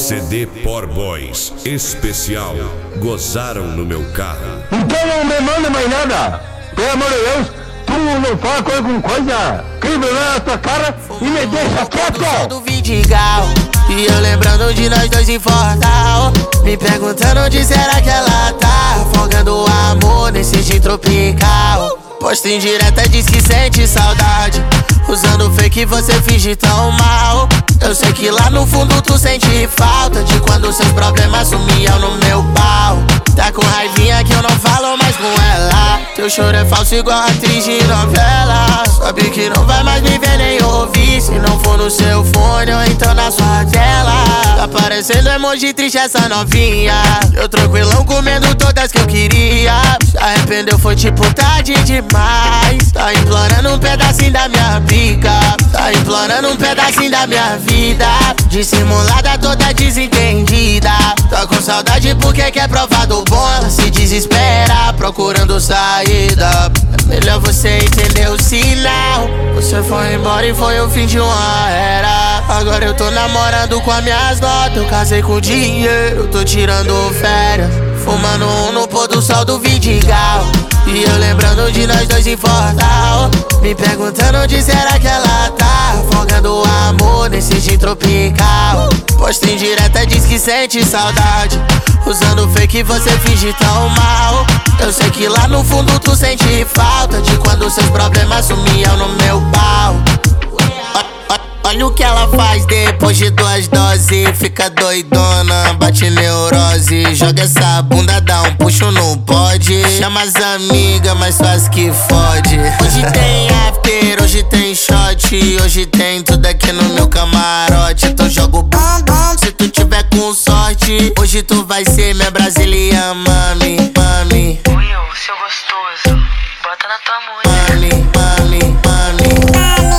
CD Por Boys especial Gozaram no Meu Carro. Então não me manda mais nada, pelo amor de Deus. Tu não fala coisa com coisa, crime na tua cara e me deixa quieto. Do Vidigal, e eu lembrando de nós dois em Fortal, me perguntando onde será que ela tá, folgando o amor nesse gin tropical. Posta em direta, diz que sente saudade, usando fake você finge tão mal. Eu sei que lá no fundo tu sente falta de quando seus problemas sumiam no meu pau. Tá com raivinha que eu não falo mais com ela. Teu choro é falso igual atriz de novela. Sabe que não vai mais me ver nem ouvir, se não for no seu fone ou então na sua tela. Tá parecendo emoji triste essa novinha. Eu tranquilão comendo todas que eu queria. Se arrependeu foi tipo tarde demais. Tá implorando um pedacinho da minha pica, tá implorando um pedacinho da minha vida. Dissimulada toda desentendida, tá com saudade porque quer provar do bom. Ela se desespera procurando saída. É melhor você entender o sinal. Você foi embora e foi o fim de uma era. Agora eu tô namorando com as minhas notas. Eu casei com dinheiro, tô tirando férias, fumando no pôr do sol do Vidigal. E eu lembrando de nós dois em Fortal, me perguntando onde será que ela tá, folgando o amor nesse gin tropical. Posta em direta, diz que sente saudade, usando fake você finge tão mal. Eu sei que lá no fundo tu sente falta de quando seus problemas sumiam no meu pau. Olha o que ela faz depois de 2 doses, fica doidona, bate neurose. Joga essa bunda, dá um puxo no pode. Chama as amigas, mas faz que fode. Hoje tem after, hoje tem shot, hoje tem tudo aqui no meu camarote. Então joga o bom, se tu tiver com sorte, hoje tu vai ser minha brasileira, mami, mami. Will, seu gostoso, bota na tua mulher. Mami, mami, mami.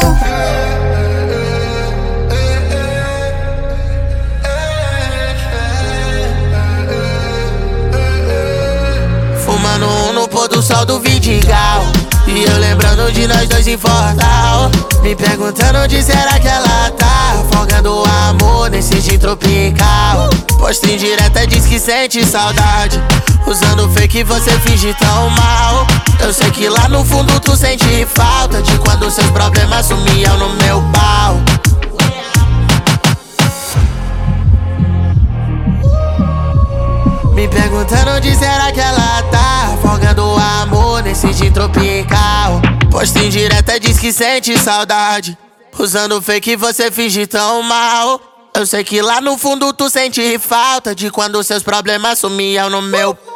Fumando no pôr do sol do Vidigal, e eu lembrando de nós dois em Fortal, me perguntando onde será que ela tá, folgando o amor nesse gin tropical. Posta em direta, diz que sente saudade, usando fake você finge tão mal. Eu sei que lá no fundo tu sente falta de quando seus problemas sumiam no meu pau. Me perguntando onde será que ela tá, folgando o amor nesse gin tropical. Posta em direta, diz que sente saudade, usando fake você finge tão mal. Eu sei que lá no fundo tu sente falta de quando seus problemas sumiam no meu